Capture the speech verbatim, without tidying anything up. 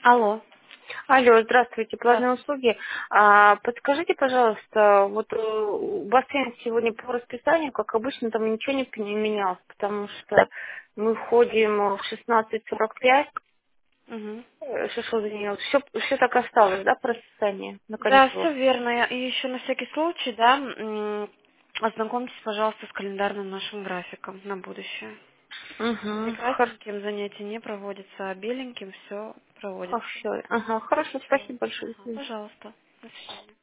Алло. Алло, здравствуйте, платные Здравствуйте. услуги. А, подскажите, пожалуйста, вот э, у бассейн сегодня по расписанию, как обычно, там ничего не п- не менялось, потому что мы входим в шестнадцать сорок пять, Мгм. э, что что за нее, все, все так осталось, да, по расписанию на Да, все каникулах? верно. Я- И еще на всякий случай, да, м, ознакомьтесь, пожалуйста, с календарным нашим графиком на будущее. Угу, Не красненьким занятия не проводится, а беленьким все проводится. хорошо, ага, хорошо, Все. спасибо большое. До Ага, свидания. пожалуйста. До свидания.